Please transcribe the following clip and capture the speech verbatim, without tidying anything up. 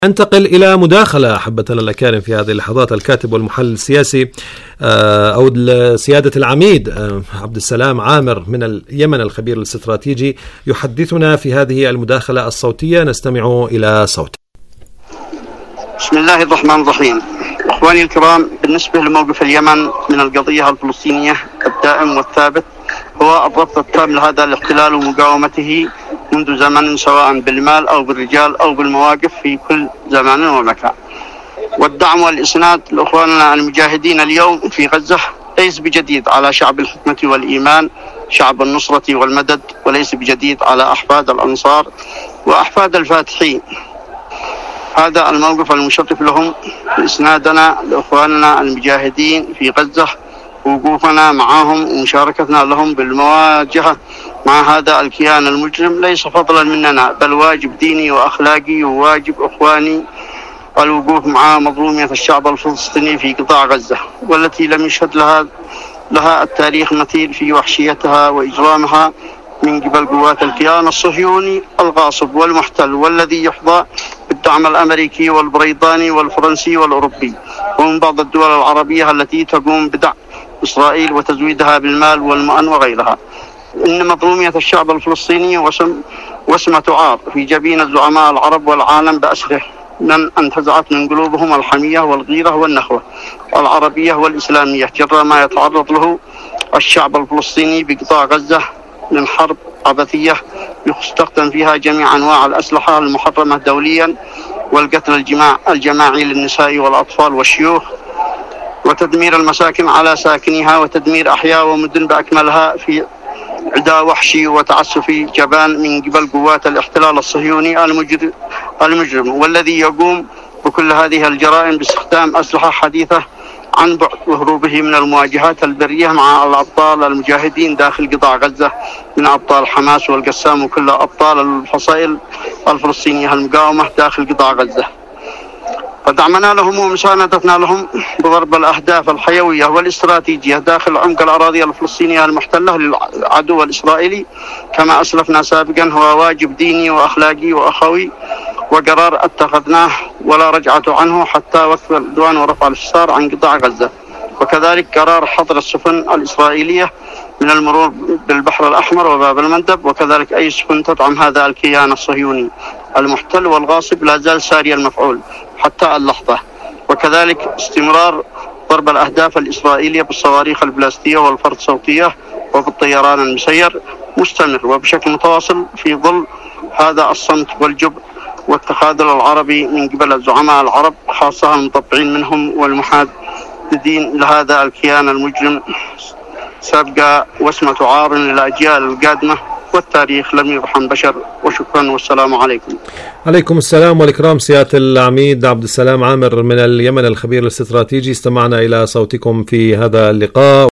انتقل إلى مداخلة أحبتنا الأكارم في هذه اللحظات. الكاتب والمحلل السياسي أو سيادة العميد عبد السلام عامر من اليمن، الخبير الاستراتيجي، يحدثنا في هذه المداخلة الصوتية. نستمع إلى صوته. بسم الله الرحمن الرحيم. إخواني الكرام، بالنسبة لموقف اليمن من القضية الفلسطينية الدائم والثابت هو الرفض التام لهذا الاحتلال ومقاومته منذ زمن، سواء بالمال أو بالرجال أو بالمواقف في كل زمان ومكان. والدعم والإسناد لإخواننا المجاهدين اليوم في غزة ليس بجديد على شعب الحكمة والإيمان، شعب النصرة والمدد، وليس بجديد على أحفاد الأنصار وأحفاد الفاتحين. هذا الموقف المشرف لهم إسنادنا لإخواننا المجاهدين في غزة، وقوفنا معهم ومشاركتنا لهم بالمواجهة مع هذا الكيان المجرم ليس فضلا مننا، بل واجب ديني وأخلاقي وواجب إخواني الوقوف مع مظلومية الشعب الفلسطيني في قطاع غزة، والتي لم يشهد لها لها التاريخ مثيل في وحشيتها وإجرامها من قبل قوات الكيان الصهيوني الغاصب والمحتل، والذي يحظى بالدعم الأمريكي والبريطاني والفرنسي والأوروبي، ومن بعض الدول العربية التي تقوم بدعم إسرائيل وتزويدها بالمال والمؤن وغيرها. إن مظلومية الشعب الفلسطيني وسم وسمة عار في جبين الزعماء العرب والعالم بأسره من انتزعت من قلوبهم الحمية والغيرة والنخوة العربية والإسلامية جرى ما يتعرض له الشعب الفلسطيني بقطاع غزة من حرب عبثية يستخدم فيها جميع أنواع الأسلحة المحرمة دوليا، والقتل الجماع الجماعي للنساء والأطفال والشيوخ، وتدمير المساكن على ساكنها، وتدمير أحياء ومدن بأكملها في عداء وحشي وتعسفي جبان من قبل قوات الاحتلال الصهيوني المجرم، والذي يقوم بكل هذه الجرائم باستخدام أسلحة حديثة عن بعد، وهروبه من المواجهات البرية مع الأبطال المجاهدين داخل قطاع غزة من أبطال حماس والقسام وكل أبطال الفصائل الفلسطينية المقاومة داخل قطاع غزة. فدعمنا لهم ومساندتنا لهم بضرب الأهداف الحيوية والاستراتيجية داخل عمق الأراضي الفلسطينية المحتلة للعدو الإسرائيلي كما أسلفنا سابقا هو واجب ديني وأخلاقي وأخوي، وقرار اتخذناه ولا رجعة عنه حتى وقف العدوان ورفع الحصار عن قطاع غزة. وكذلك قرار حظر السفن الإسرائيلية من المرور بالبحر الأحمر وباب المندب، وكذلك أي سفن تدعم هذا الكيان الصهيوني المحتل والغاصب لا زال ساري المفعول حتى اللحظة. وكذلك استمرار ضرب الأهداف الإسرائيلية بالصواريخ البلاستية والفرد صوتية وبالطيران المسير مستمر وبشكل متواصل في ظل هذا الصمت والجبن والتخاذل العربي من قبل الزعماء العرب، خاصة المطبعين منهم والمحاددين لهذا الكيان المجرم، سابقة وسمة عار للأجيال القادمة، والتاريخ لم يرحم بشر. وشكرا والسلام عليكم. عليكم السلام والإكرام. سيادة العميد عبد السلام عامر من اليمن، الخبير الاستراتيجي، استمعنا إلى صوتكم في هذا اللقاء.